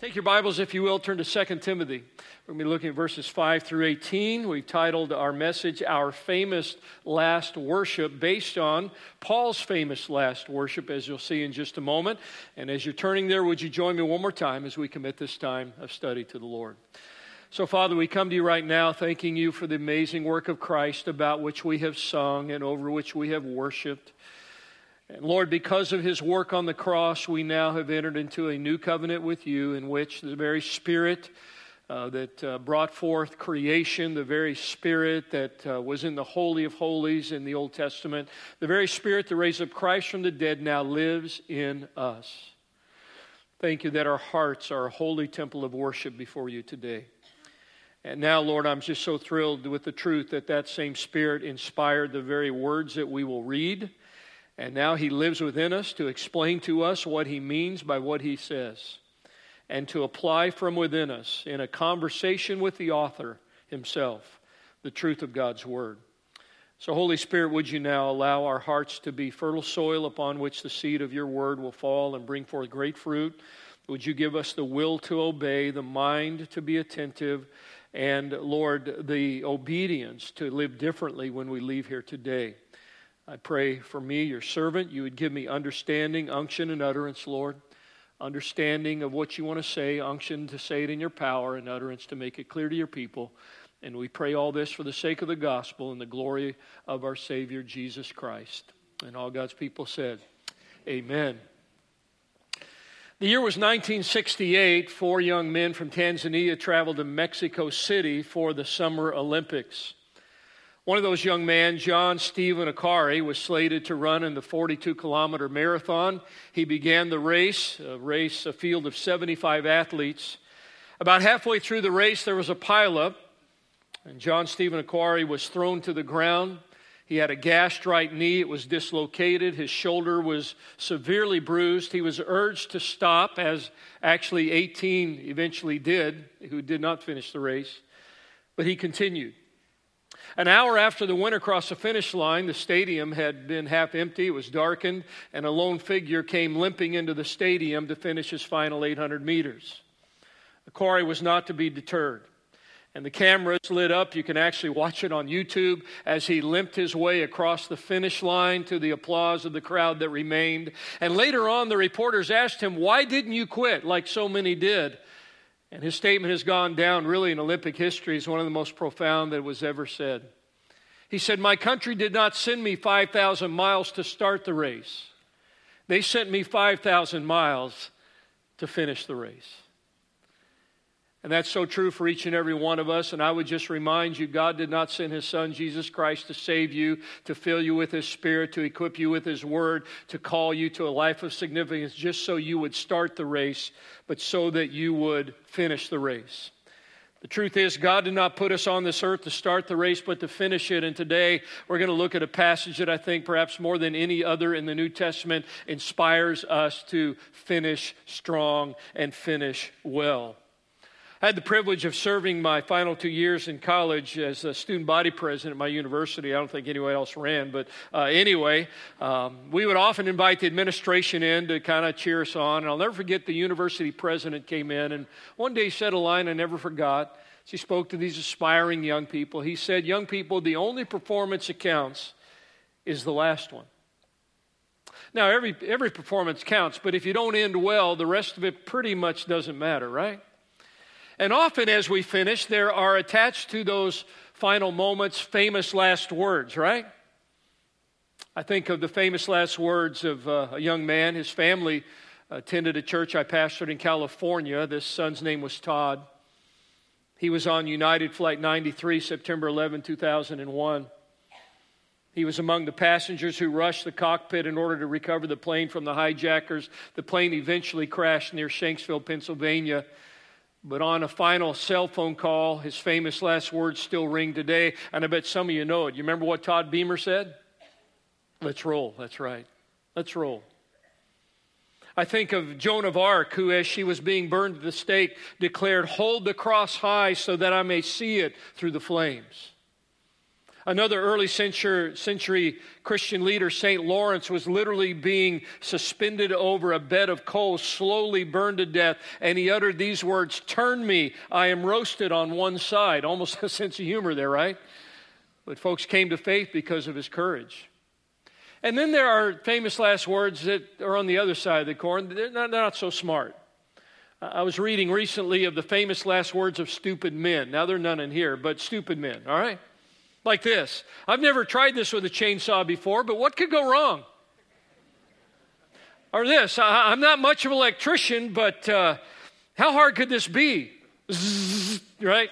Take your Bibles, if you will, turn to 2 Timothy. We're going to be looking at verses 5 through 18. We've titled our message, Our Famous Last Worship, based on Paul's famous last worship, as you'll see in just a moment. And as you're turning there, would you join me one more time as we commit this time of study to the Lord? So, Father, we come to you right now thanking you for the amazing work of Christ about which we have sung and over which we have worshiped. And Lord, because of his work on the cross, we now have entered into a new covenant with you in which the very Spirit that brought forth creation, the very Spirit that was in the Holy of Holies in the Old Testament, the very Spirit that raised up Christ from the dead now lives in us. Thank you that our hearts are a holy temple of worship before you today. And now, Lord, I'm just so thrilled with the truth that that same Spirit inspired the very words that we will read. And now he lives within us to explain to us what he means by what he says, and to apply from within us in a conversation with the author himself the truth of God's word. So, Holy Spirit, would you now allow our hearts to be fertile soil upon which the seed of your word will fall and bring forth great fruit? Would you give us the will to obey, the mind to be attentive, and, Lord, the obedience to live differently when we leave here today? I pray for me, your servant, you would give me understanding, unction, and utterance, Lord. Understanding of what you want to say, unction to say it in your power, and utterance to make it clear to your people. And we pray all this for the sake of the gospel and the glory of our Savior, Jesus Christ. And all God's people said, amen. The year was 1968. 4 young men from Tanzania traveled to Mexico City for the Summer Olympics. One of those young men, John Stephen Akari, was slated to run in the 42-kilometer marathon. He began the race, a field of 75 athletes. About halfway through the race, there was a pileup, and John Stephen Akari was thrown to the ground. He had a gashed right knee. It was dislocated. His shoulder was severely bruised. He was urged to stop, as actually 18 eventually did, who did not finish the race. But he continued. An hour after the winner crossed the finish line, the stadium had been half empty. It was darkened, and a lone figure came limping into the stadium to finish his final 800 meters. Akari was not to be deterred, and the cameras lit up. You can actually watch it on YouTube as he limped his way across the finish line to the applause of the crowd that remained. And later on, the reporters asked him, "Why didn't you quit like so many did?" And his statement has gone down really in Olympic history as one of the most profound that was ever said. He said, "My country did not send me 5,000 miles to start the race. They sent me 5,000 miles to finish the race." And that's so true for each and every one of us. And I would just remind you, God did not send his Son, Jesus Christ, to save you, to fill you with his Spirit, to equip you with his word, to call you to a life of significance just so you would start the race, but so that you would finish the race. The truth is, God did not put us on this earth to start the race, but to finish it. And today, we're going to look at a passage that I think perhaps more than any other in the New Testament inspires us to finish strong and finish well. I had the privilege of serving my final 2 years in college as a student body president at my university. I don't think anyone else ran, but anyway, we would often invite the administration in to kind of cheer us on. And I'll never forget the university president came in, and one day he said a line I never forgot. As he spoke to these aspiring young people, he said, "Young people, the only performance that counts is the last one." Now, every performance counts, but if you don't end well, the rest of it pretty much doesn't matter, right? And often as we finish, there are attached to those final moments famous last words, right? I think of the famous last words of a young man. His family attended a church I pastored in California. This son's name was Todd. He was on United Flight 93, September 11, 2001. He was among the passengers who rushed the cockpit in order to recover the plane from the hijackers. The plane eventually crashed near Shanksville, Pennsylvania. But on a final cell phone call, his famous last words still ring today, and I bet some of you know it. You remember what Todd Beamer said? "Let's roll." That's right. Let's roll. I think of Joan of Arc, who, as she was being burned at the stake, declared, "Hold the cross high so that I may see it through the flames." Another early century Christian leader, St. Lawrence, was literally being suspended over a bed of coals, slowly burned to death, and he uttered these words, "Turn me, I am roasted on one side." Almost a sense of humor there, right? But folks came to faith because of his courage. And then there are famous last words that are on the other side of the coin. They're not so smart. I was reading recently of the famous last words of stupid men. Now, there are none in here, but stupid men, all right? Like this: "I've never tried this with a chainsaw before, but what could go wrong?" Or this: "I'm not much of an electrician, but how hard could this be?" Zzz, right?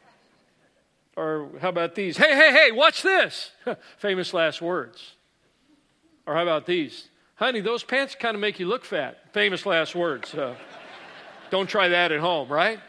Or how about these? Hey, watch this." Famous last words. Or how about these? "Honey, those pants kind of make you look fat." Famous last words. Don't try that at home, right?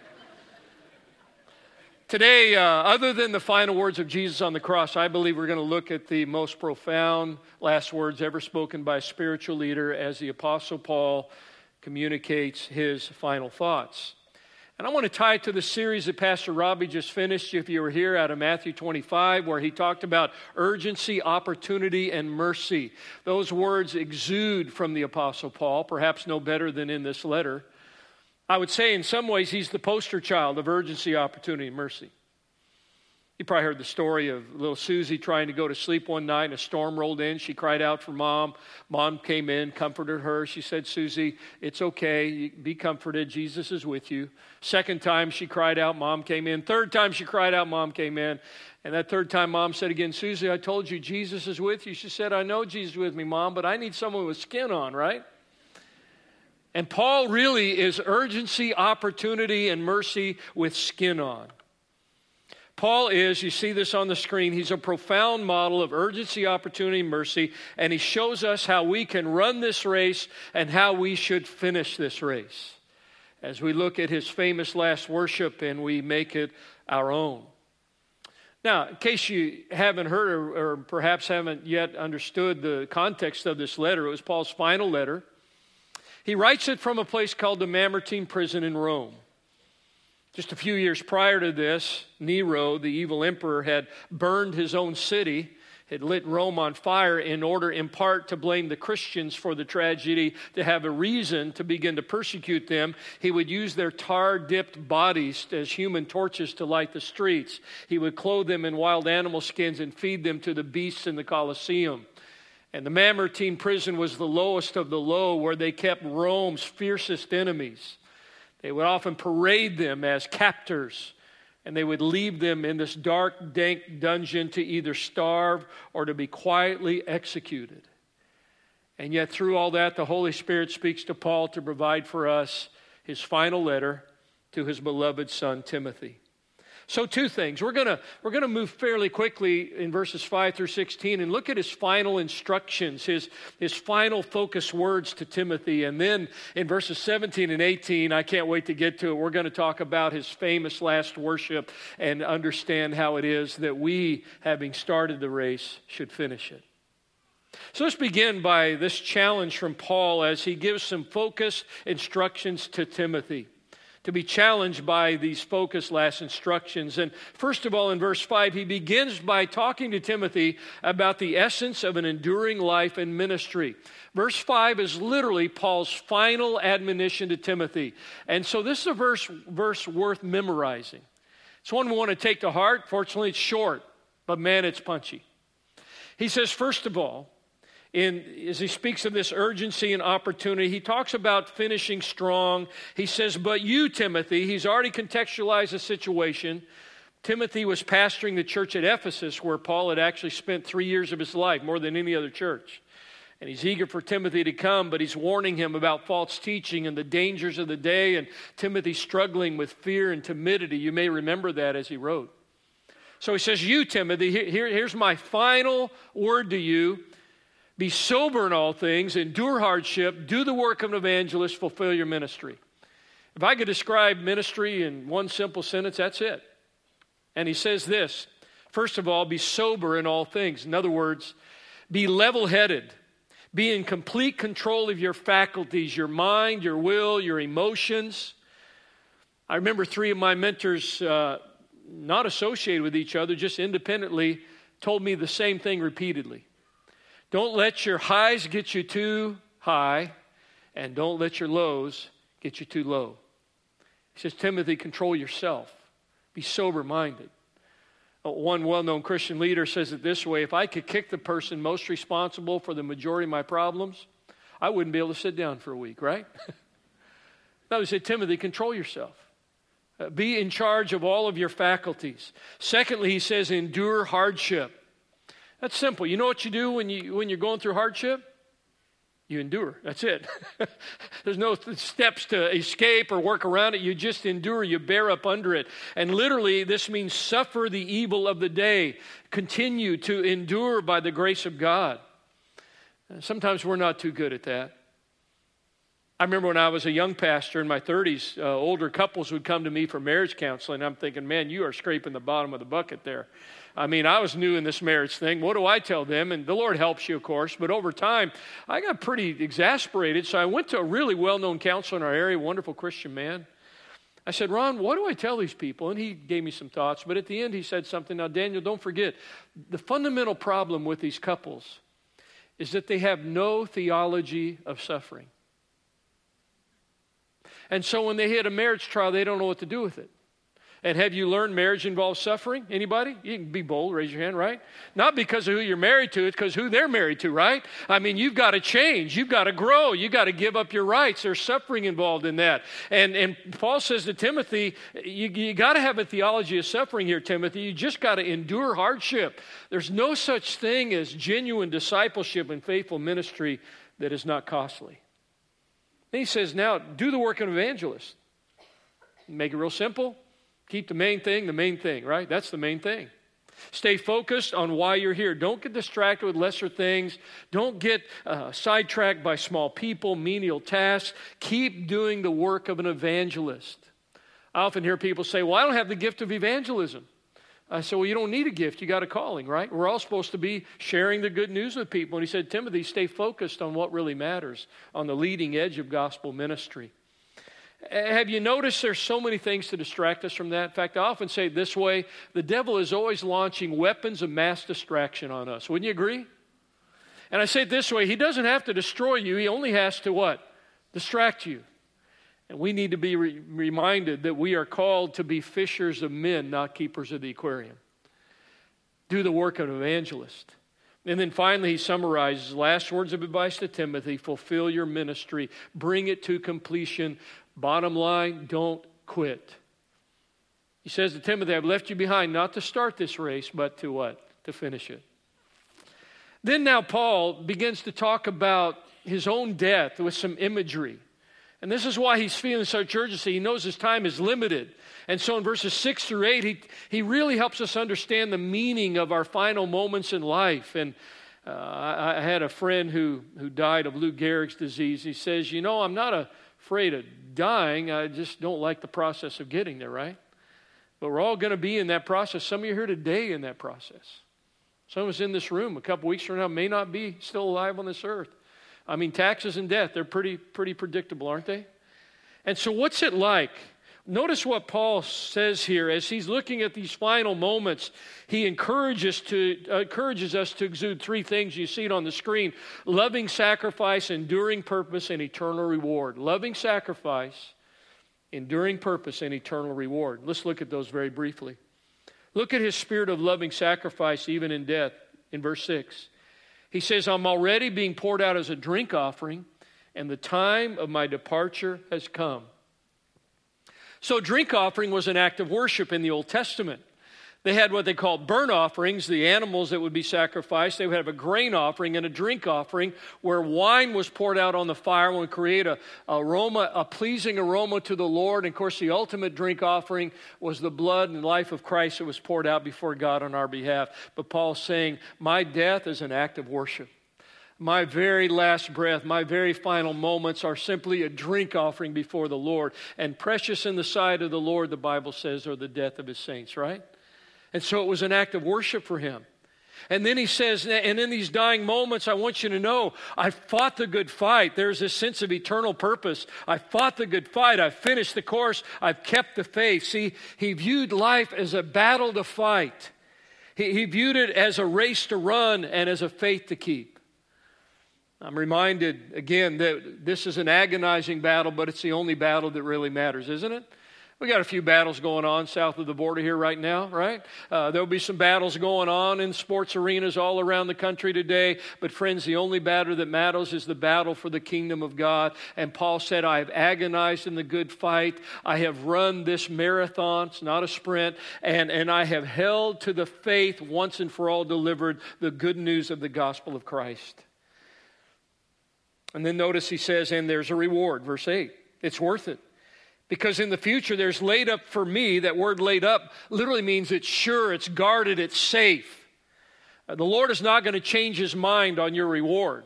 Today, other than the final words of Jesus on the cross, I believe we're going to look at the most profound last words ever spoken by a spiritual leader as the Apostle Paul communicates his final thoughts. And I want to tie it to the series that Pastor Robbie just finished, if you were here, out of Matthew 25, where he talked about urgency, opportunity, and mercy. Those words exude from the Apostle Paul, perhaps no better than in this letter. I would say in some ways he's the poster child of urgency, opportunity, and mercy. You probably heard the story of little Susie trying to go to sleep one night and a storm rolled in. She cried out for Mom. Mom came in, comforted her. She said, "Susie, it's okay. Be comforted. Jesus is with you." Second time she cried out, Mom came in. Third time she cried out, Mom came in. And that third time Mom said again, "Susie, I told you Jesus is with you." She said, "I know Jesus is with me, Mom, but I need someone with skin on, right?" And Paul really is urgency, opportunity, and mercy with skin on. Paul is, you see this on the screen, he's a profound model of urgency, opportunity, mercy, and he shows us how we can run this race and how we should finish this race as we look at his famous last worship and we make it our own. Now, in case you haven't heard or perhaps haven't yet understood the context of this letter, it was Paul's final letter. He writes it from a place called the Mamertine prison in Rome. Just a few years prior to this, Nero, the evil emperor, had burned his own city, had lit Rome on fire in order in part to blame the Christians for the tragedy, to have a reason to begin to persecute them. He would use their tar-dipped bodies as human torches to light the streets. He would clothe them in wild animal skins and feed them to the beasts in the Colosseum. And the Mamertine prison was the lowest of the low, where they kept Rome's fiercest enemies. They would often parade them as captors, and they would leave them in this dark, dank dungeon to either starve or to be quietly executed. And yet through all that, the Holy Spirit speaks to Paul to provide for us his final letter to his beloved son, Timothy. So two things. We're gonna move fairly quickly in verses 5 through 16 and look at his final instructions, his final focus words to Timothy. And then in verses 17 and 18, I can't wait to get to it, we're going to talk about his famous last worship and understand how it is that we, having started the race, should finish it. So let's begin by this challenge from Paul as he gives some focused instructions to Timothy, to be challenged by these focused last instructions. And first of all, in verse 5, he begins by talking to Timothy about the essence of an enduring life and ministry. Verse 5 is literally Paul's final admonition to Timothy. And so this is a verse worth memorizing. It's one we want to take to heart. Fortunately, it's short, but man, it's punchy. He says, first of all, as he speaks of this urgency and opportunity, he talks about finishing strong. He says, but you, Timothy, he's already contextualized the situation. Timothy was pastoring the church at Ephesus, where Paul had actually spent 3 years of his life, more than any other church. And he's eager for Timothy to come, but he's warning him about false teaching and the dangers of the day, and Timothy's struggling with fear and timidity. You may remember that as he wrote. So he says, you, Timothy, here's my final word to you. Be sober in all things, endure hardship, do the work of an evangelist, fulfill your ministry. If I could describe ministry in one simple sentence, that's it. And he says this, first of all, be sober in all things. In other words, be level-headed. Be in complete control of your faculties, your mind, your will, your emotions. I remember 3 of my mentors, not associated with each other, just independently, told me the same thing repeatedly. Don't let your highs get you too high, and don't let your lows get you too low. He says, Timothy, control yourself. Be sober-minded. One well-known Christian leader says it this way: if I could kick the person most responsible for the majority of my problems, I wouldn't be able to sit down for a week, right? No, he said, Timothy, control yourself. Be in charge of all of your faculties. Secondly, he says, endure hardship. That's simple. You know what you do when you're going through hardship? You endure. That's it. There's no steps to escape or work around it. You just endure. You bear up under it. And literally, this means suffer the evil of the day. Continue to endure by the grace of God. Sometimes we're not too good at that. I remember when I was a young pastor in my 30s, older couples would come to me for marriage counseling. I'm thinking, man, you are scraping the bottom of the bucket there. I mean, I was new in this marriage thing. What do I tell them? And the Lord helps you, of course. But over time, I got pretty exasperated. So I went to a really well-known counselor in our area, wonderful Christian man. I said, Ron, what do I tell these people? And he gave me some thoughts. But at the end, he said something. Now, Daniel, don't forget, the fundamental problem with these couples is that they have no theology of suffering. And so when they hit a marriage trial, they don't know what to do with it. And have you learned marriage involves suffering? Anybody? You can be bold, raise your hand, right? Not because of who you're married to, it's because who they're married to, right? I mean, you've got to change. You've got to grow. You've got to give up your rights. There's suffering involved in that. And Paul says to Timothy, you got to have a theology of suffering here, Timothy. You just got to endure hardship. There's no such thing as genuine discipleship and faithful ministry that is not costly. Then he says, now, do the work of an evangelist. Make it real simple. Keep the main thing, right? That's the main thing. Stay focused on why you're here. Don't get distracted with lesser things. Don't get sidetracked by small people, menial tasks. Keep doing the work of an evangelist. I often hear people say, well, I don't have the gift of evangelism. I said, well, you don't need a gift. You got a calling, right? We're all supposed to be sharing the good news with people. And he said, Timothy, stay focused on what really matters, on the leading edge of gospel ministry. Have you noticed there's so many things to distract us from that? In fact, I often say it this way: the devil is always launching weapons of mass distraction on us. Wouldn't you agree? And I say it this way: he doesn't have to destroy you. He only has to what? Distract you. And we need to be reminded that we are called to be fishers of men, not keepers of the aquarium. Do the work of an evangelist. And then finally, he summarizes last words of advice to Timothy: fulfill your ministry, bring it to completion. Bottom line, don't quit. He says to Timothy, I've left you behind not to start this race, but to what? To finish it. Then now Paul begins to talk about his own death with some imagery. And this is why he's feeling such urgency. He knows his time is limited. And so in verses 6 through 8, he really helps us understand the meaning of our final moments in life. And I had a friend who died of Lou Gehrig's disease. He says, I'm not afraid of dying. I just don't like the process of getting there, right? But we're all going to be in that process. Some of you are here today in that process. Some of us in this room a couple weeks from now may not be still alive on this earth. I mean, taxes and death, they're pretty predictable, aren't they? And so what's it like? Notice what Paul says here as he's looking at these final moments. He encourages us to exude three things. You see it on the screen: loving sacrifice, enduring purpose, and eternal reward. Loving sacrifice, enduring purpose, and eternal reward. Let's look at those very briefly. Look at his spirit of loving sacrifice even in death in verse 6. He says, I'm already being poured out as a drink offering, and the time of my departure has come. So drink offering was an act of worship in the Old Testament. They had what they called burnt offerings, the animals that would be sacrificed. They would have a grain offering and a drink offering where wine was poured out on the fire and would create a pleasing aroma to the Lord. And of course, the ultimate drink offering was the blood and life of Christ that was poured out before God on our behalf. But Paul's saying, my death is an act of worship. My very last breath, my very final moments are simply a drink offering before the Lord. And precious in the sight of the Lord, the Bible says, are the death of his saints, right? And so it was an act of worship for him. And then he says, and in these dying moments, I want you to know, I fought the good fight. There's this sense of eternal purpose. I fought the good fight. I've finished the course. I've kept the faith. See, he viewed life as a battle to fight. He viewed it as a race to run and as a faith to keep. I'm reminded again that this is an agonizing battle, but it's the only battle that really matters, isn't it? We got a few battles going on south of the border here right now, right? There'll be some battles going on in sports arenas all around the country today. But friends, the only battle that matters is the battle for the kingdom of God. And Paul said, I have agonized in the good fight. I have run this marathon. It's not a sprint. And I have held to the faith once and for all delivered the good news of the gospel of Christ. And then notice he says, and there's a reward, verse 8. It's worth it. Because in the future, there's laid up for me. That word laid up literally means it's sure, it's guarded, it's safe. The Lord is not going to change his mind on your reward.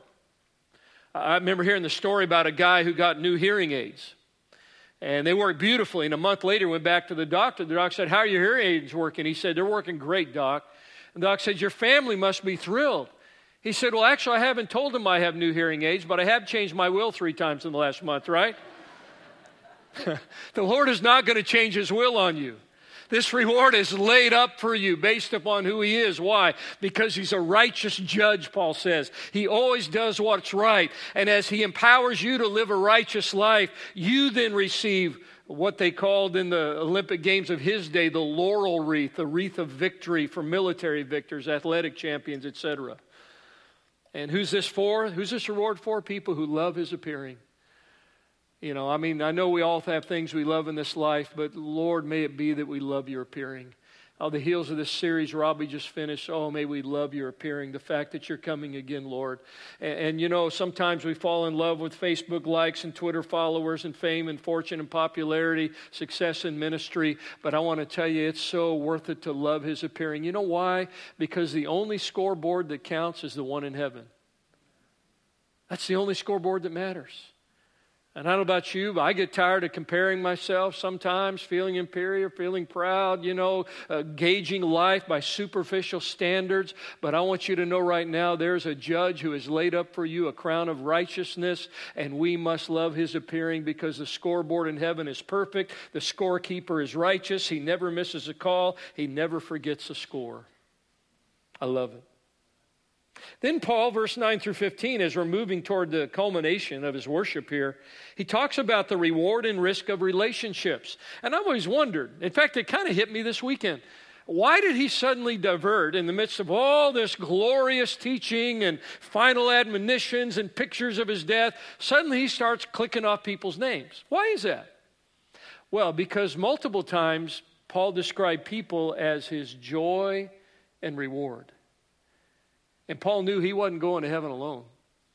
I remember hearing the story about a guy who got new hearing aids. And they worked beautifully. And a month later, went back to the doctor. The doc said, how are your hearing aids working? He said, they're working great, Doc. And the doc said, your family must be thrilled. He said, well, actually, I haven't told them I have new hearing aids, but I have changed my will 3 times in the last month, right? The Lord is not going to change his will on you. This reward is laid up for you based upon who he is. Why? Because he's a righteous judge, Paul says. He always does what's right. And as he empowers you to live a righteous life, you then receive what they called in the Olympic Games of his day, the laurel wreath, the wreath of victory for military victors, athletic champions, etc. And who's this for? Who's this reward for? People who love his appearing. You know, I mean, I know we all have things we love in this life, but Lord, may it be that we love your appearing. On the heels of this series Robbie just finished, oh, may we love your appearing, the fact that you're coming again, Lord. And you know, sometimes we fall in love with Facebook likes and Twitter followers and fame and fortune and popularity, success in ministry. But I want to tell you, it's so worth it to love his appearing. You know why? Because the only scoreboard that counts is the one in heaven. That's the only scoreboard that matters. And I don't know about you, but I get tired of comparing myself sometimes, feeling inferior, feeling proud, gauging life by superficial standards. But I want you to know right now, there's a judge who has laid up for you a crown of righteousness, and we must love his appearing because the scoreboard in heaven is perfect. The scorekeeper is righteous. He never misses a call. He never forgets a score. I love it. Then Paul, verse 9 through 15, as we're moving toward the culmination of his worship here, he talks about the reward and risk of relationships. And I've always wondered, in fact, it kind of hit me this weekend. Why did he suddenly divert in the midst of all this glorious teaching and final admonitions and pictures of his death? Suddenly he starts clicking off people's names. Why is that? Well, because multiple times Paul described people as his joy and reward. And Paul knew he wasn't going to heaven alone.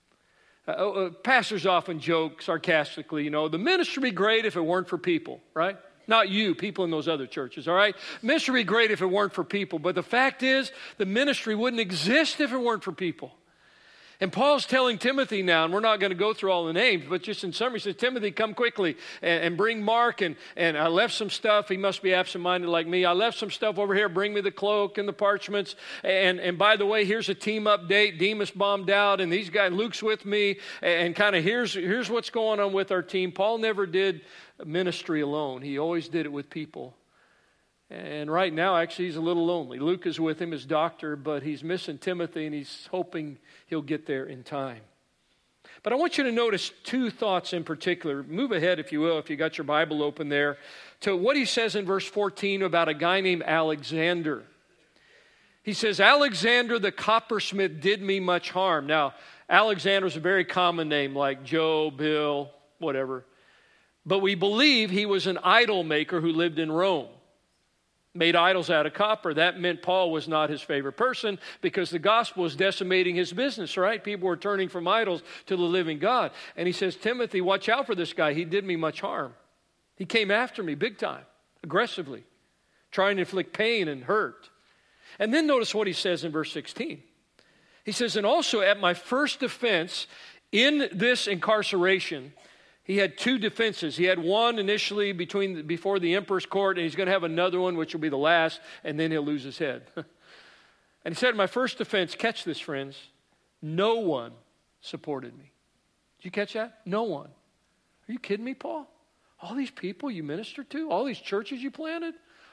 Pastors often joke sarcastically, the ministry would be great if it weren't for people, right? Not you, people in those other churches, all right? Ministry would be great if it weren't for people. But the fact is, the ministry wouldn't exist if it weren't for people. And Paul's telling Timothy now, and we're not going to go through all the names, but just in summary, he says, Timothy, come quickly and bring Mark. And I left some stuff. He must be absent-minded like me. I left some stuff over here. Bring me the cloak and the parchments. And by the way, here's a team update. Demas bombed out, and these guys, Luke's with me. And kind of here's what's going on with our team. Paul never did ministry alone. He always did it with people. And right now, actually, he's a little lonely. Luke is with him, his doctor, but he's missing Timothy, and he's hoping he'll get there in time. But I want you to notice 2 thoughts in particular. Move ahead, if you will, if you got your Bible open there, to what he says in verse 14 about a guy named Alexander. He says, Alexander the coppersmith did me much harm. Now, Alexander's a very common name, like Joe, Bill, whatever. But we believe he was an idol maker who lived in Rome. Made idols out of copper. That meant Paul was not his favorite person because the gospel was decimating his business, right? People were turning from idols to the living God. And he says, Timothy, watch out for this guy. He did me much harm. He came after me big time, aggressively, trying to inflict pain and hurt. And then notice what he says in verse 16. He says, and also at my first defense in this incarceration, he had 2 defenses. He had one initially before the emperor's court, and he's going to have another one, which will be the last, and then he'll lose his head. And he said, my first defense, catch this, friends, no one supported me. Did you catch that? No one. Are you kidding me, Paul? All these people you ministered to, all these churches you planted,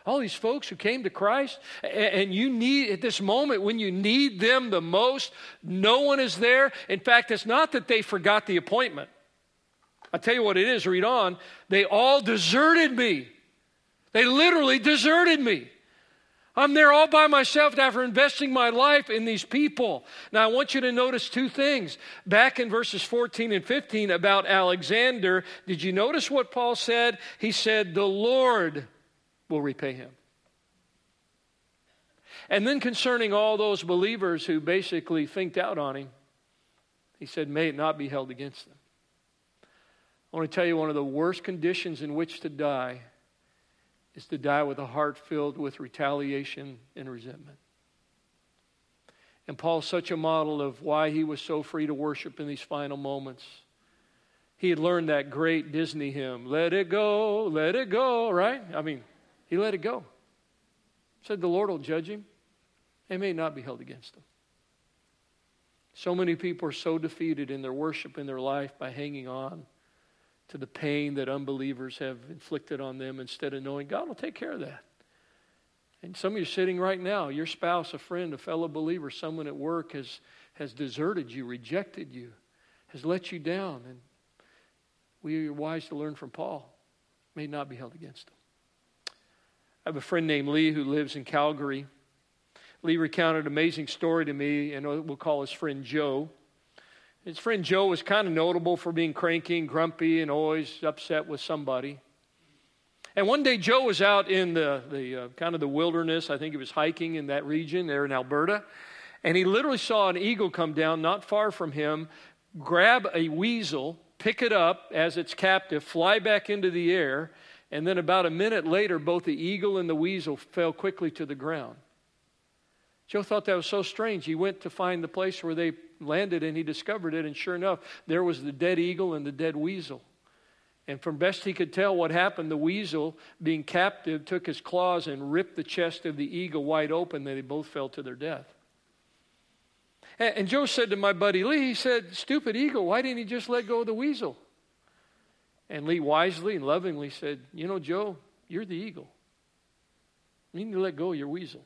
All these folks who came to Christ, and you need, at this moment when you need them the most, no one is there. In fact, it's not that they forgot the appointment. I'll tell you what it is, read on. They all deserted me. They literally deserted me. I'm there all by myself after investing my life in these people. Now, I want you to notice two things. Back in verses 14 and 15 about Alexander, did you notice what Paul said? He said, the Lord will repay him. And then concerning all those believers who basically finked out on him, he said, may it not be held against them. I want to tell you one of the worst conditions in which to die is to die with a heart filled with retaliation and resentment. And Paul's such a model of why he was so free to worship in these final moments. He had learned that great Disney hymn, let it go, right? I mean, he let it go. Said the Lord will judge him. It may not be held against him. So many people are so defeated in their worship, in their life, by hanging on to the pain that unbelievers have inflicted on them instead of knowing God will take care of that. And some of you are sitting right now, your spouse, a friend, a fellow believer, someone at work has deserted you, rejected you, has let you down. And we are wise to learn from Paul. May not be held against them. I have a friend named Lee who lives in Calgary. Lee recounted an amazing story to me, and we'll call his friend Joe. His friend Joe was kind of notable for being cranky and grumpy and always upset with somebody. And one day Joe was out in the kind of the wilderness. I think he was hiking in that region there in Alberta. And he literally saw an eagle come down not far from him, grab a weasel, pick it up as its captive, fly back into the air. And then about a minute later, both the eagle and the weasel fell quickly to the ground. Joe thought that was so strange. He went to find the place where they landed, and he discovered it, and sure enough, there was the dead eagle and the dead weasel. And from best he could tell what happened, the weasel, being captive, took his claws and ripped the chest of the eagle wide open, and they both fell to their death. And Joe said to my buddy Lee, he said, stupid eagle, why didn't he just let go of the weasel? And Lee wisely and lovingly said, you know, Joe, you're the eagle. You need to let go of your weasel.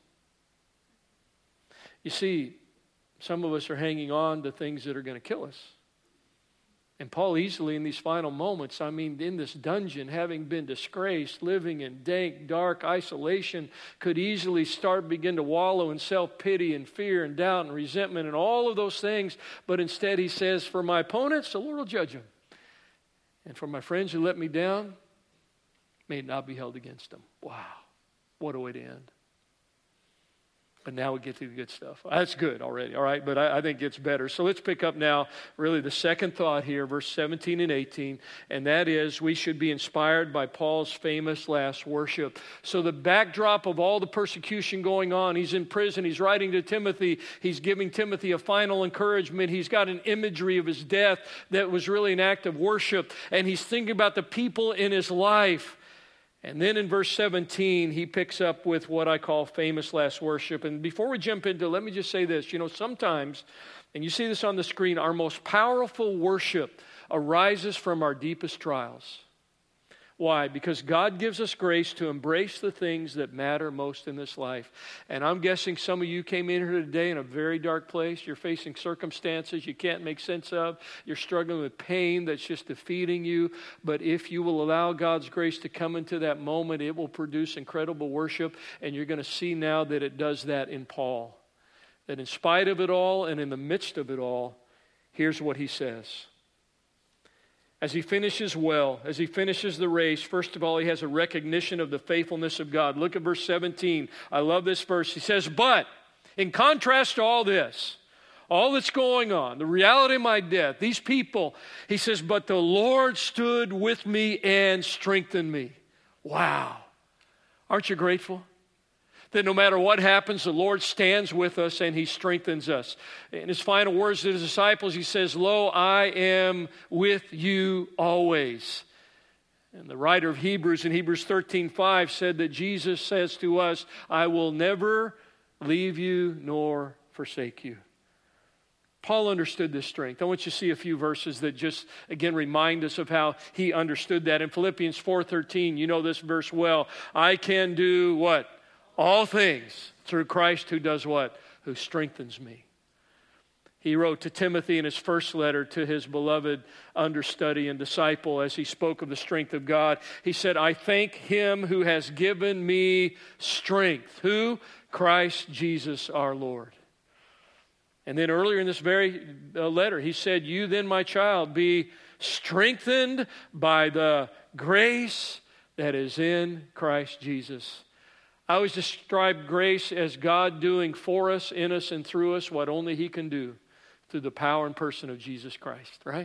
You see, some of us are hanging on to things that are going to kill us. And Paul easily in these final moments, I mean, in this dungeon, having been disgraced, living in dank, dark isolation, could easily begin to wallow in self-pity and fear and doubt and resentment and all of those things. But instead he says, for my opponents, the Lord will judge them. And for my friends who let me down, may it not be held against them. Wow, what a way to end. But now we get to the good stuff. That's good already, all right? But I think it's better. So let's pick up now really the second thought here, verse 17 and 18, and that is we should be inspired by Paul's famous last worship. So the backdrop of all the persecution going on, he's in prison, he's writing to Timothy, he's giving Timothy a final encouragement, he's got an imagery of his death that was really an act of worship, and he's thinking about the people in his life. And then in verse 17, he picks up with what I call famous last worship. And before we jump into it, let me just say this. You know, sometimes, and you see this on the screen, our most powerful worship arises from our deepest trials. Why? Because God gives us grace to embrace the things that matter most in this life. And I'm guessing some of you came in here today in a very dark place. You're facing circumstances you can't make sense of. You're struggling with pain that's just defeating you. But if you will allow God's grace to come into that moment, it will produce incredible worship. And you're going to see now that it does that in Paul. That in spite of it all and in the midst of it all, here's what he says. As he finishes well, as he finishes the race, first of all, he has a recognition of the faithfulness of God. Look at verse 17. I love this verse. He says, but in contrast to all this, all that's going on, the reality of my death, these people, he says, but the Lord stood with me and strengthened me. Wow. Aren't you grateful? That no matter what happens, the Lord stands with us and he strengthens us. In his final words to his disciples, he says, lo, I am with you always. And the writer of Hebrews in Hebrews 13:5 said that Jesus says to us, I will never leave you nor forsake you. Paul understood this strength. I want you to see a few verses that just, again, remind us of how he understood that. In Philippians 4:13, you know this verse well. I can do what? All things through Christ who does what? Who strengthens me. He wrote to Timothy in his first letter to his beloved understudy and disciple as he spoke of the strength of God. He said, I thank him who has given me strength. Who? Christ Jesus our Lord. And then earlier in this very letter, he said, you then, my child, be strengthened by the grace that is in Christ Jesus. I always describe grace as God doing for us, in us, and through us what only He can do through the power and person of Jesus Christ, right?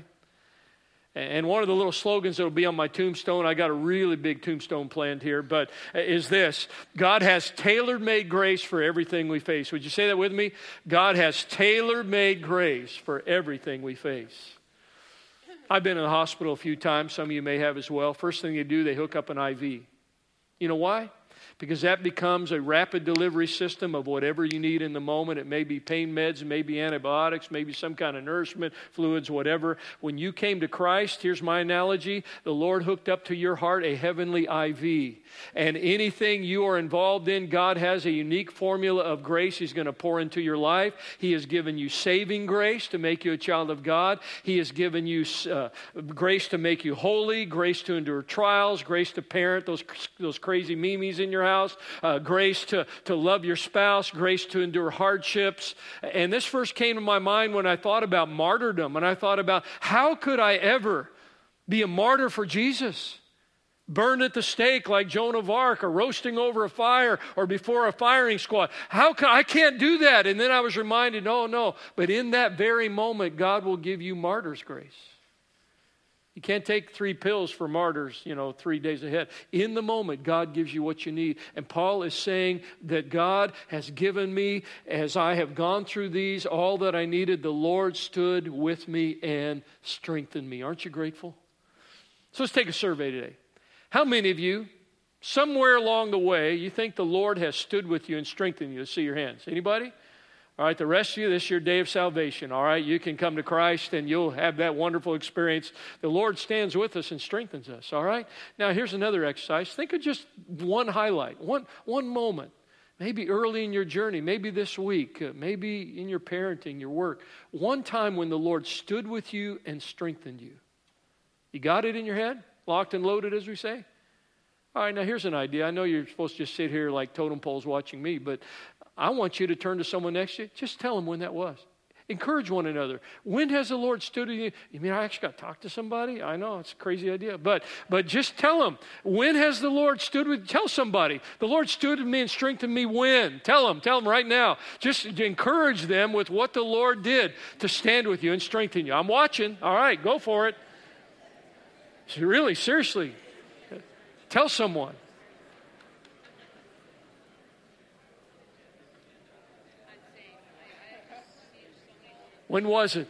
And one of the little slogans that will be on my tombstone, I got a really big tombstone planned here, but is this: God has tailor-made grace for everything we face. Would you say that with me? God has tailor-made grace for everything we face. I've been in the hospital a few times. Some of you may have as well. First thing they do, they hook up an IV. You know why? Because that becomes a rapid delivery system of whatever you need in the moment. It may be pain meds, it may be antibiotics, maybe some kind of nourishment, fluids, whatever. When you came to Christ, here's my analogy, the Lord hooked up to your heart a heavenly IV. And anything you are involved in, God has a unique formula of grace He's going to pour into your life. He has given you saving grace to make you a child of God. He has given you grace to make you holy, grace to endure trials, grace to parent those crazy memes in your house, grace to love your spouse, grace to endure hardships. And this first came to my mind when I thought about martyrdom, and I thought about how could I ever be a martyr for Jesus? Burned at the stake like Joan of Arc, or roasting over a fire, or before a firing squad. I can't do that. And then I was reminded, no. But in that very moment, God will give you martyr's grace. You can't take 3 pills for martyrs, 3 days ahead. In the moment, God gives you what you need. And Paul is saying that God has given me, as I have gone through these, all that I needed. The Lord stood with me and strengthened me. Aren't you grateful? So let's take a survey today. How many of you, somewhere along the way, you think the Lord has stood with you and strengthened you? Let's see your hands. Anybody? All right, the rest of you, this is your day of salvation. All right, you can come to Christ and you'll have that wonderful experience. The Lord stands with us and strengthens us. All right? Now, here's another exercise. Think of just one highlight, one moment. Maybe early in your journey, maybe this week, maybe in your parenting, your work. One time when the Lord stood with you and strengthened you. You got it in your head? Locked and loaded, as we say? All right, now here's an idea. I know you're supposed to just sit here like totem poles watching me, but I want you to turn to someone next to you. Just tell them when that was. Encourage one another. When has the Lord stood with you? You mean I actually got to talk to somebody? I know, it's a crazy idea. But just tell them. When has the Lord stood with you? Tell somebody. The Lord stood with me and strengthened me when? Tell them right now. Just encourage them with what the Lord did to stand with you and strengthen you. I'm watching. All right, go for it. Really, seriously, tell someone. When was it?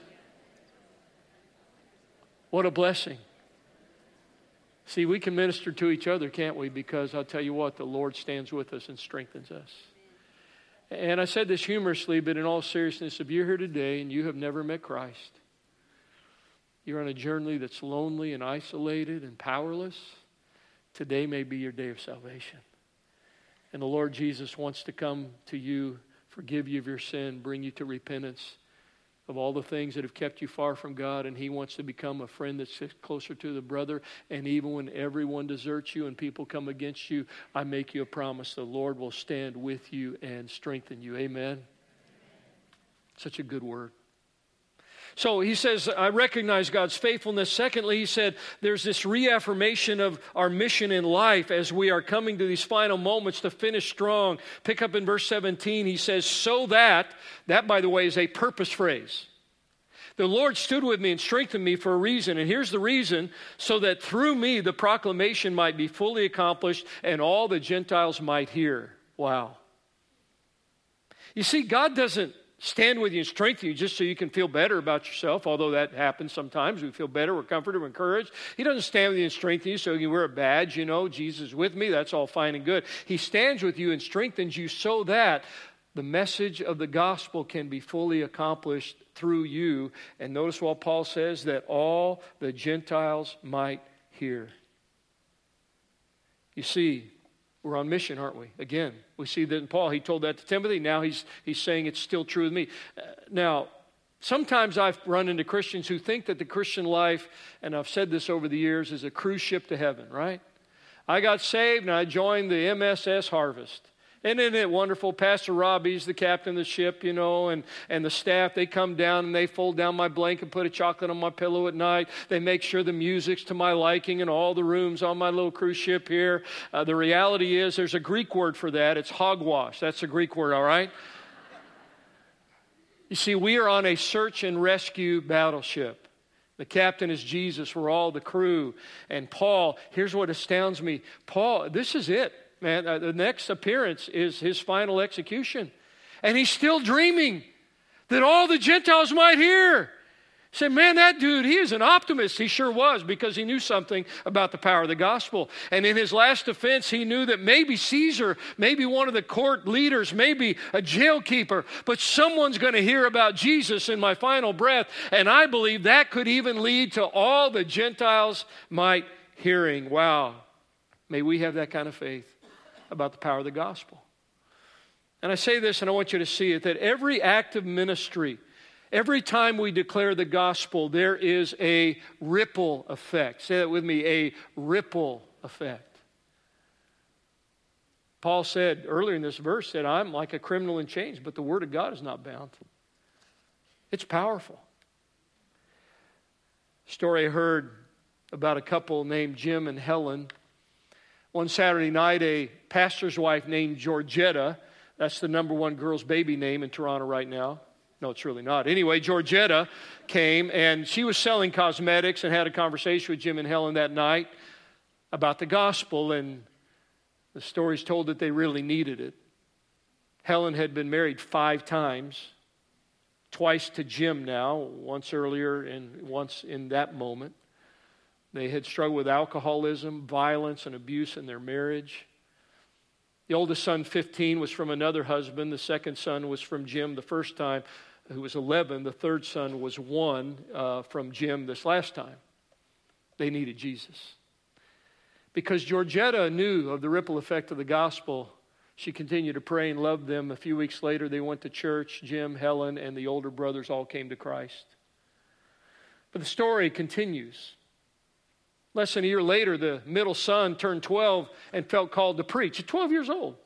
What a blessing. See, we can minister to each other, can't we? Because I'll tell you what, the Lord stands with us and strengthens us. And I said this humorously, but in all seriousness, if you're here today and you have never met Christ, you're on a journey that's lonely and isolated and powerless, today may be your day of salvation. And the Lord Jesus wants to come to you, forgive you of your sin, bring you to repentance of all the things that have kept you far from God, and He wants to become a friend that sits closer to the brother. And even when everyone deserts you and people come against you, I make you a promise. The Lord will stand with you and strengthen you. Amen? Such a good word. So he says, I recognize God's faithfulness. Secondly, he said, there's this reaffirmation of our mission in life as we are coming to these final moments to finish strong. Pick up in verse 17, he says, so that by the way is a purpose phrase. The Lord stood with me and strengthened me for a reason. And here's the reason, so that through me the proclamation might be fully accomplished and all the Gentiles might hear. Wow. You see, God doesn't stand with you and strengthen you just so you can feel better about yourself, although that happens sometimes. We feel better, we're comforted, we're encouraged. He doesn't stand with you and strengthen you so you can wear a badge, Jesus is with me, that's all fine and good. He stands with you and strengthens you so that The message of the gospel can be fully accomplished through you. And notice what Paul says, that all the Gentiles might hear. You see, we're on mission, aren't we? Again, we see that in Paul. He told that to Timothy. Now he's saying it's still true with me. Now, sometimes I've run into Christians who think that the Christian life, and I've said this over the years, is a cruise ship to heaven, right? I got saved and I joined the MSS Harvest. And isn't it wonderful? Pastor Robbie's the captain of the ship, you know, and the staff, they come down and they fold down my blanket and put a chocolate on my pillow at night. They make sure the music's to my liking in all the rooms on my little cruise ship here. The reality is there's a Greek word for that. It's hogwash. That's a Greek word, all right? You see, we are on a search and rescue battleship. The captain is Jesus. We're all the crew. And Paul, here's what astounds me. Paul, this is it. Man, the next appearance is his final execution. And he's still dreaming that all the Gentiles might hear. He said, man, that dude, he is an optimist. He sure was, because he knew something about the power of the gospel. And in his last defense, he knew that maybe Caesar, maybe one of the court leaders, maybe a jailkeeper, but someone's going to hear about Jesus in my final breath. And I believe that could even lead to all the Gentiles might hearing. Wow. May we have that kind of faith about the power of the gospel. And I say this, and I want you to see it, that every act of ministry, every time we declare the gospel, there is a ripple effect. Say that with me, a ripple effect. Paul said earlier in this verse, said, I'm like a criminal in chains, but the word of God is not bound. It's powerful. Story I heard about a couple named Jim and Helen. One Saturday night, a pastor's wife named Georgetta, that's the number one girl's baby name in Toronto right now. No, it's really not. Anyway, Georgetta came, and she was selling cosmetics and had a conversation with Jim and Helen that night about the gospel, and the story's told that they really needed it. Helen had been married 5 times, twice to Jim now, once earlier and once in that moment. They had struggled with alcoholism, violence, and abuse in their marriage. The oldest son, 15, was from another husband. The second son was from Jim the first time, who was 11. The third son was 1 from Jim this last time. They needed Jesus. Because Georgetta knew of the ripple effect of the gospel, she continued to pray and love them. A few weeks later, they went to church. Jim, Helen, and the older brothers all came to Christ. But the story continues. Less than a year later, the middle son turned 12 and felt called to preach. At 12 years old.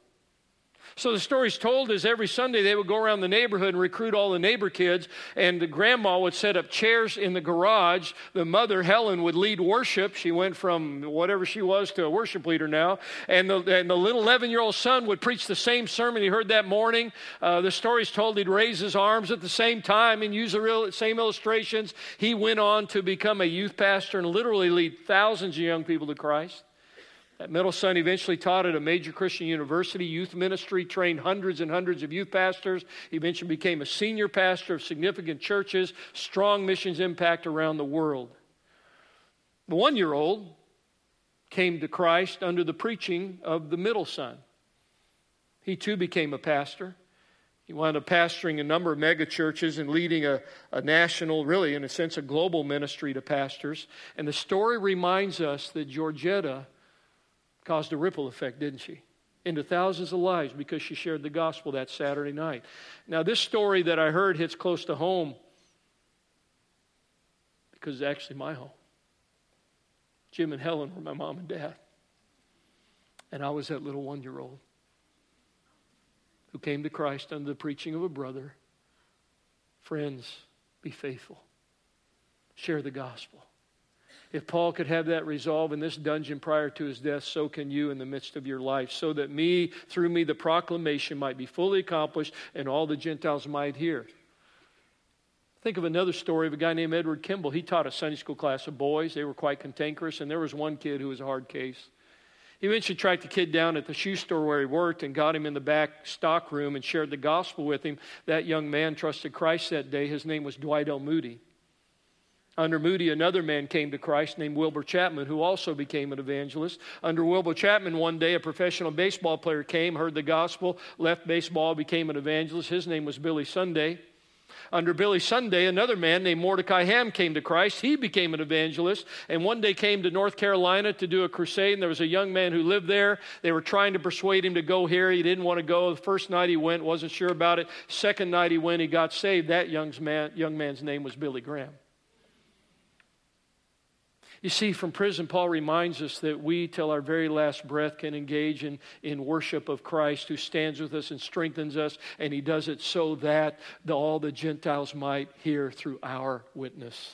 So the story's told is every Sunday they would go around the neighborhood and recruit all the neighbor kids, and the grandma would set up chairs in the garage. The mother, Helen, would lead worship. She went from whatever she was to a worship leader now. And the little 11-year-old son would preach the same sermon he heard that morning. The story's told he'd raise his arms at the same time and use the same illustrations. He went on to become a youth pastor and literally lead thousands of young people to Christ. That middle son eventually taught at a major Christian university, youth ministry, trained hundreds and hundreds of youth pastors. He eventually became a senior pastor of significant churches, strong missions impact around the world. The 1-year-old came to Christ under the preaching of the middle son. He too became a pastor. He wound up pastoring a number of mega churches and leading a national, really in a sense, a global ministry to pastors. And the story reminds us that Georgetta caused a ripple effect, didn't she? Into thousands of lives because she shared the gospel that Saturday night. Now, this story that I heard hits close to home because it's actually my home. Jim and Helen were my mom and dad. And I was that little 1-year-old who came to Christ under the preaching of a brother. Friends, be faithful. Share the gospel. If Paul could have that resolve in this dungeon prior to his death, so can you in the midst of your life, so that through me, the proclamation might be fully accomplished and all the Gentiles might hear. Think of another story of a guy named Edward Kimball. He taught a Sunday school class of boys. They were quite cantankerous, and there was one kid who was a hard case. He eventually tracked the kid down at the shoe store where he worked and got him in the back stock room and shared the gospel with him. That young man trusted Christ that day. His name was Dwight L. Moody. Under Moody, another man came to Christ named Wilbur Chapman, who also became an evangelist. Under Wilbur Chapman, one day a professional baseball player came, heard the gospel, left baseball, became an evangelist. His name was Billy Sunday. Under Billy Sunday, another man named Mordecai Ham came to Christ. He became an evangelist and one day came to North Carolina to do a crusade. And there was a young man who lived there. They were trying to persuade him to go here. He didn't want to go. The first night he went, wasn't sure about it. Second night he went, he got saved. That young man's name was Billy Graham. You see, from prison, Paul reminds us that we, till our very last breath, can engage in worship of Christ, who stands with us and strengthens us, and he does it so that all the Gentiles might hear through our witness.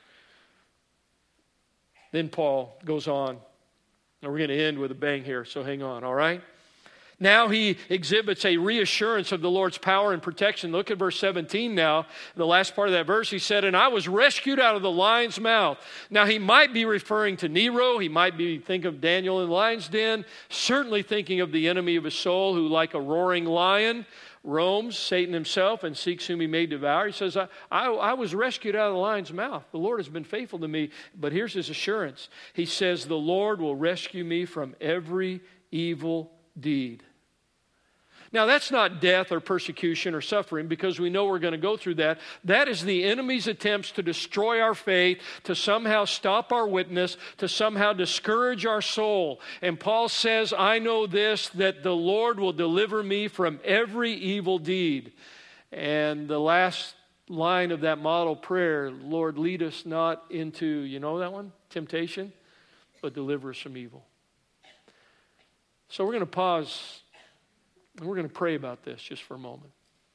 Then Paul goes on. Now we're going to end with a bang here, so hang on, all right? Now he exhibits a reassurance of the Lord's power and protection. Look at verse 17 now. The last part of that verse, he said, "And I was rescued out of the lion's mouth." Now he might be referring to Nero. He might be thinking of Daniel in the lion's den. Certainly thinking of the enemy of his soul, who like a roaring lion roams, Satan himself, and seeks whom he may devour. He says, I was rescued out of the lion's mouth. The Lord has been faithful to me. But here's his assurance. He says, "The Lord will rescue me from every evil deed." Now, that's not death or persecution or suffering, because we know we're going to go through that. That is the enemy's attempts to destroy our faith, to somehow stop our witness, to somehow discourage our soul. And Paul says, "I know this, that the Lord will deliver me from every evil deed." And the last line of that model prayer, "Lord, lead us not into," you know that one? Temptation, but deliver us from evil. So we're going to pause. And we're going to pray about this just for a moment.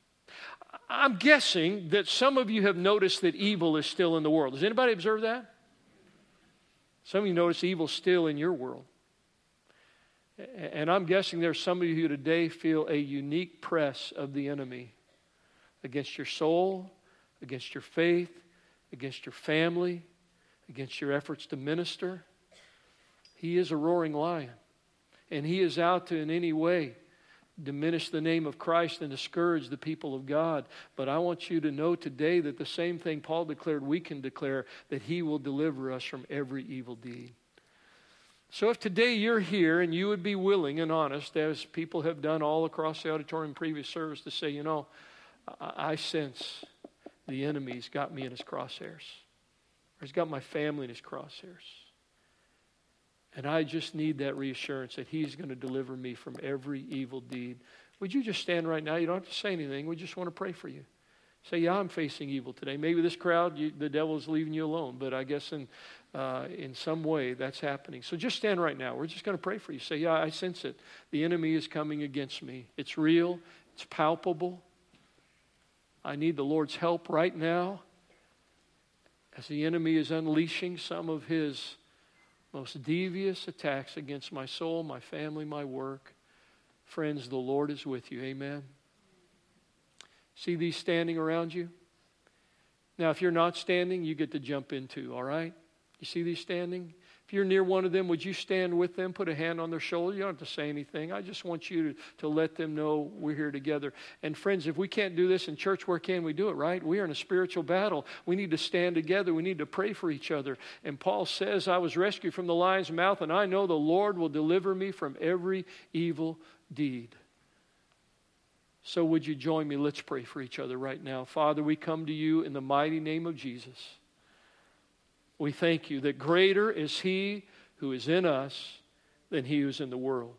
I'm guessing that some of you have noticed that evil is still in the world. Does anybody observe that? Some of you notice evil still in your world. And I'm guessing there's some of you who today feel a unique press of the enemy against your soul, against your faith, against your family, against your efforts to minister. He is a roaring lion. And he is out to in any way diminish the name of Christ and discourage the people of God. But I want you to know today that the same thing Paul declared, we can declare, that he will deliver us from every evil deed. So if today you're here and you would be willing and honest, as people have done all across the auditorium in previous service, to say, you know, I sense the enemy's got me in his crosshairs. Or he's got my family in his crosshairs. And I just need that reassurance that he's going to deliver me from every evil deed. Would you just stand right now? You don't have to say anything. We just want to pray for you. Say, yeah, I'm facing evil today. Maybe this crowd, the devil's leaving you alone. But I guess in some way that's happening. So just stand right now. We're just going to pray for you. Say, yeah, I sense it. The enemy is coming against me. It's real. It's palpable. I need the Lord's help right now as the enemy is unleashing some of his most devious attacks against my soul, my family, my work. Friends, the Lord is with you. Amen. See these standing around you? Now, if you're not standing, you get to jump in too, all right? You see these standing? If you're near one of them, would you stand with them, put a hand on their shoulder? You don't have to say anything. I just want you to let them know we're here together. And friends, if we can't do this in church, where can we do it, right? We are in a spiritual battle. We need to stand together. We need to pray for each other. And Paul says, I was rescued from the lion's mouth, and I know the Lord will deliver me from every evil deed. So would you join me? Let's pray for each other right now. Father, we come to you in the mighty name of Jesus. We thank you that greater is he who is in us than he who is in the world.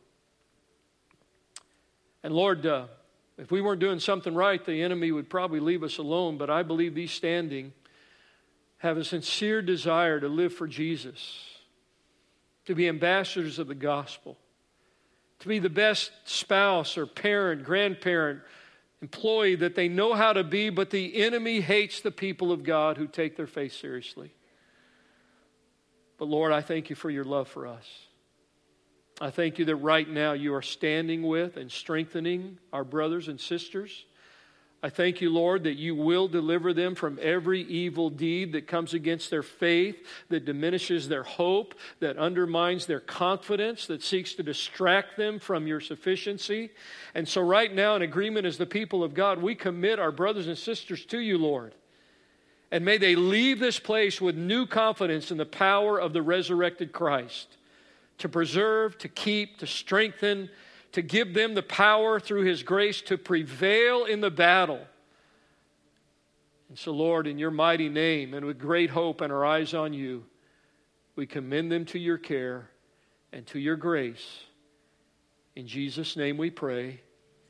And Lord, if we weren't doing something right, the enemy would probably leave us alone. But I believe these standing have a sincere desire to live for Jesus, to be ambassadors of the gospel, to be the best spouse or parent, grandparent, employee that they know how to be. But the enemy hates the people of God who take their faith seriously. But Lord, I thank you for your love for us. I thank you that right now you are standing with and strengthening our brothers and sisters. I thank you, Lord, that you will deliver them from every evil deed that comes against their faith, that diminishes their hope, that undermines their confidence, that seeks to distract them from your sufficiency. And so right now, in agreement as the people of God, we commit our brothers and sisters to you, Lord. And may they leave this place with new confidence in the power of the resurrected Christ to preserve, to keep, to strengthen, to give them the power through His grace to prevail in the battle. And so, Lord, in your mighty name and with great hope and our eyes on you, we commend them to your care and to your grace. In Jesus' name we pray.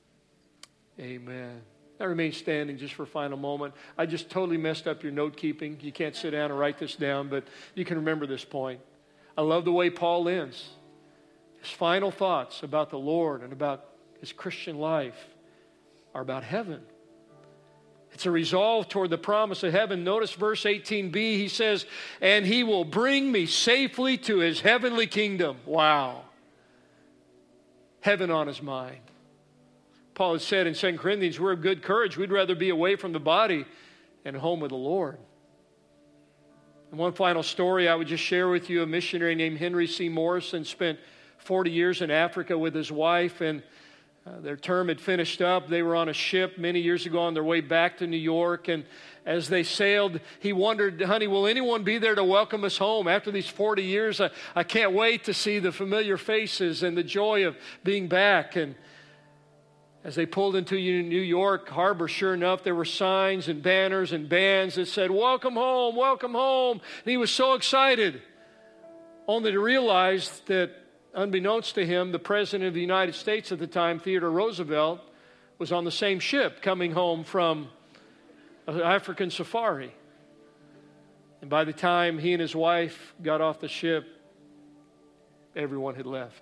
Amen. Now remain standing just for a final moment. I just totally messed up your note keeping. You can't sit down and write this down, but you can remember this point. I love the way Paul ends. His final thoughts about the Lord and about his Christian life are about heaven. It's a resolve toward the promise of heaven. Notice verse 18b, he says, and he will bring me safely to his heavenly kingdom. Wow. Heaven on his mind. Paul had said in 2 Corinthians, we're of good courage. We'd rather be away from the body and home with the Lord. And one final story I would just share with you. A missionary named Henry C. Morrison spent 40 years in Africa with his wife, and their term had finished up. They were on a ship many years ago on their way back to New York, and as they sailed, he wondered, honey, will anyone be there to welcome us home? After these 40 years, I can't wait to see the familiar faces and the joy of being back. And as they pulled into New York Harbor, sure enough, there were signs and banners and bands that said, welcome home, welcome home. And he was so excited, only to realize that unbeknownst to him, the President of the United States at the time, Theodore Roosevelt, was on the same ship coming home from an African safari. And by the time he and his wife got off the ship, everyone had left.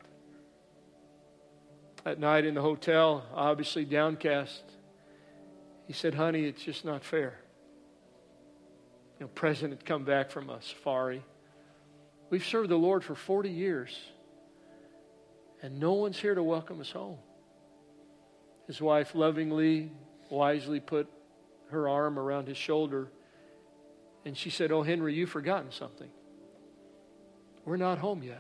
That night in the hotel, obviously downcast, he said, honey, it's just not fair. President had come back from a safari. We've served the Lord for 40 years, and no one's here to welcome us home. His wife lovingly, wisely put her arm around his shoulder, and she said, oh, Henry, you've forgotten something. We're not home yet.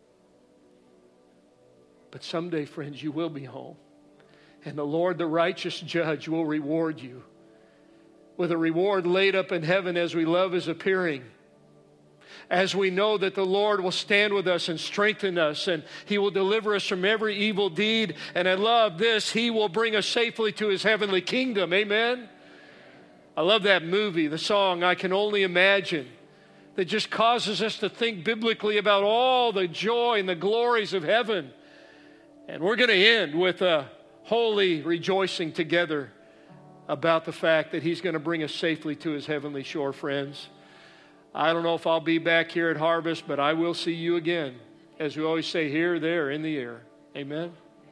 But someday, friends, you will be home. And the Lord, the righteous judge, will reward you with a reward laid up in heaven as we love His appearing. As we know that the Lord will stand with us and strengthen us, and He will deliver us from every evil deed. And I love this, He will bring us safely to His heavenly kingdom. Amen? I love that movie, the song, I Can Only Imagine, that just causes us to think biblically about all the joy and the glories of heaven. And we're going to end with a holy rejoicing together about the fact that He's going to bring us safely to His heavenly shore, friends. I don't know if I'll be back here at Harvest, but I will see you again. As we always say, here, there, in the air. Amen?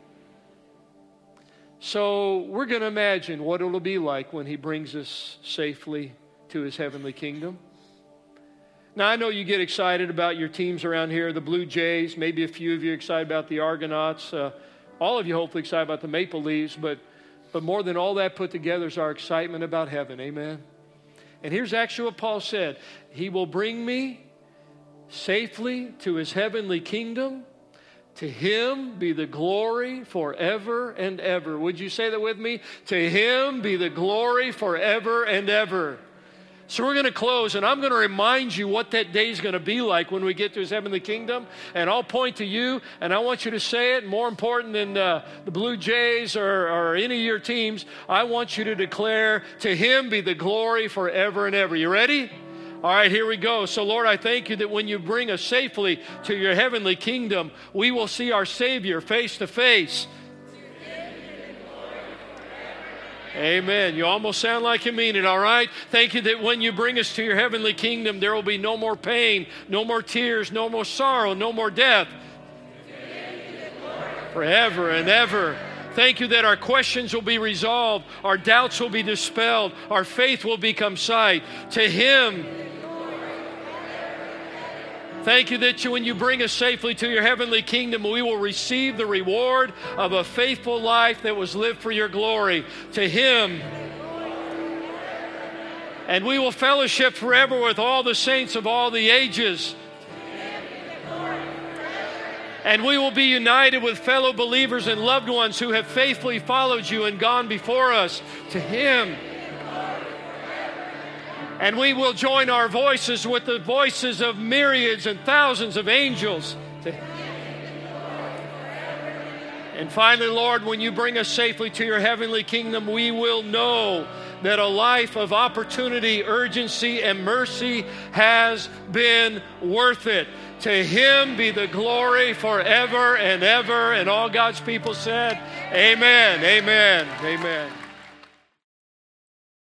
So we're going to imagine what it'll be like when He brings us safely to His heavenly kingdom. Now, I know you get excited about your teams around here, the Blue Jays. Maybe a few of you are excited about the Argonauts. All of you hopefully excited about the Maple Leafs. But more than all that put together is our excitement about heaven. Amen? And here's actually what Paul said. He will bring me safely to His heavenly kingdom. To Him be the glory forever and ever. Would you say that with me? To Him be the glory forever and ever. So we're going to close, and I'm going to remind you what that day is going to be like when we get to His heavenly kingdom. And I'll point to you, and I want you to say it. More important than the Blue Jays or any of your teams, I want you to declare, to Him be the glory forever and ever. You ready? All right, here we go. So, Lord, I thank you that when you bring us safely to your heavenly kingdom, we will see our Savior face to face. Amen. You almost sound like you mean it, all right? Thank you that when you bring us to your heavenly kingdom, there will be no more pain, no more tears, no more sorrow, no more death. Forever and ever. Thank you that our questions will be resolved, our doubts will be dispelled, our faith will become sight. To Him. Thank you that when you bring us safely to your heavenly kingdom, we will receive the reward of a faithful life that was lived for your glory. To Him. And we will fellowship forever with all the saints of all the ages. And we will be united with fellow believers and loved ones who have faithfully followed you and gone before us. To Him. And we will join our voices with the voices of myriads and thousands of angels. And finally, Lord, when you bring us safely to your heavenly kingdom, we will know that a life of opportunity, urgency, and mercy has been worth it. To him be the glory forever and ever. And all God's people said, amen, amen, amen.